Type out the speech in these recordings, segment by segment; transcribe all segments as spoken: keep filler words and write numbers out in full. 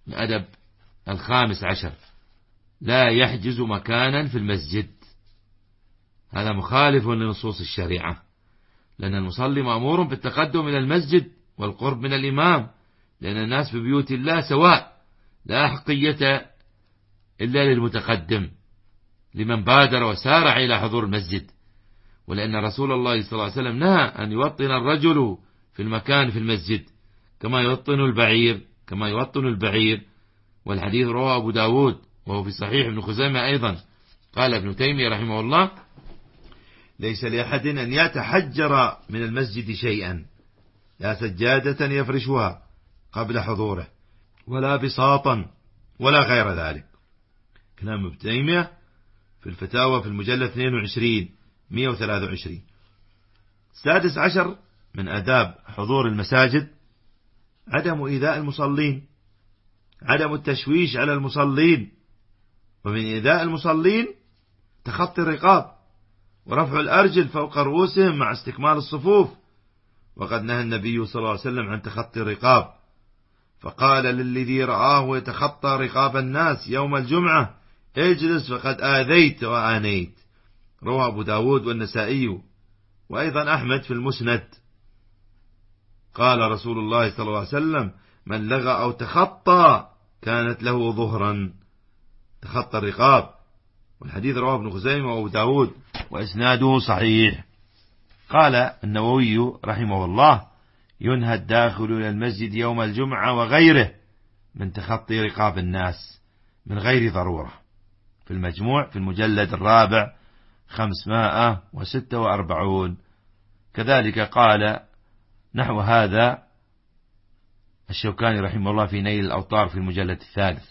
الأدب الخامس عشر: لا يحجز مكانا في المسجد. هذا مخالف لنصوص الشريعة، لأن المصلي مأمور بالتقدم إلى المسجد والقرب من الإمام، لأن الناس في بيوت الله سواء، لا حقية إلا للمتقدم لمن بادر وسارع إلى حضور المسجد. ولأن رسول الله صلى الله عليه وسلم نهى أن يوطن الرجل في المكان في المسجد كما يوطن البعير كما يوطن البعير والحديث رواه أبو داود وهو في صحيح ابن خزيمة أيضا. قال ابن تيمية رحمه الله: ليس لأحد أن يتحجر من المسجد شيئا، لا سجادة يفرشها قبل حضوره، ولا بساطا، ولا غير ذلك. كلام ابن تيمية في الفتاوى في المجلد اثنين وعشرين مئة وثلاثة وعشرين. السادس عشر من آداب حضور المساجد: عدم إيذاء المصلين، عدم التشويش على المصلين. ومن إيذاء المصلين تخطي الرقاب ورفع الأرجل فوق رؤوسهم مع استكمال الصفوف، وقد نهى النبي صلى الله عليه وسلم عن تخطي الرقاب، فقال للذي رآه يتخطى رقاب الناس يوم الجمعة: اجلس فقد آذيت وآنيت. رواه أبو داود والنسائي وأيضا أحمد في المسند. قال رسول الله صلى الله عليه وسلم: من لغى أو تخطى كانت له ظهرا، تخطى الرقاب. والحديث رواه ابن خزيمة وأبو داود وإسناده صحيح. قال النووي رحمه الله: ينهى الداخل إلى المسجد يوم الجمعة وغيره من تخطي رقاب الناس من غير ضرورة، في المجموع في المجلد الرابع خمسمائة وستة وأربعون. كذلك قال نحو هذا الشوكاني رحمه الله في نيل الأوطار في المجلد الثالث.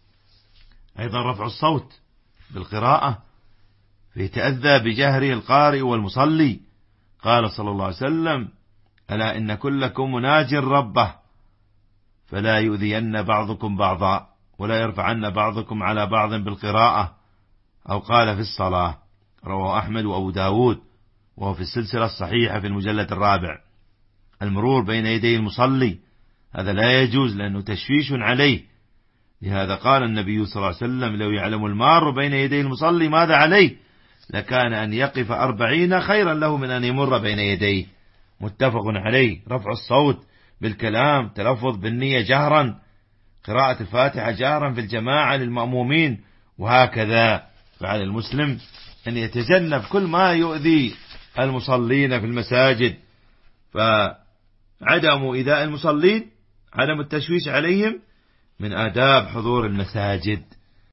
أيضا رفع الصوت بالقراءة فيتأذى بجهره القارئ والمصلي. قال صلى الله عليه وسلم: ألا إن كلكم مناج ربه فلا يؤذين بعضكم بعضا ولا يرفعن بعضكم على بعض بالقراءة، أو قال في الصلاة. رواه أحمد وأبو داود وهو في السلسلة الصحيحة في المجلد الرابع. المرور بين يدي المصلي هذا لا يجوز لأنه تشويش عليه، لهذا قال النبي صلى الله عليه وسلم: لو يعلم المار بين يدي المصلي ماذا عليه لكان أن يقف أربعين خيرا له من أن يمر بين يديه. متفق عليه. رفع الصوت بالكلام، تلفظ بالنية جهرا، قراءة الفاتحة جهرا في الجماعة للمأمومين، وهكذا. فعلى المسلم أن يتجنب كل ما يؤذي المصلين في المساجد. فعدم إيذاء المصلين، عدم التشويش عليهم من آداب حضور المساجد.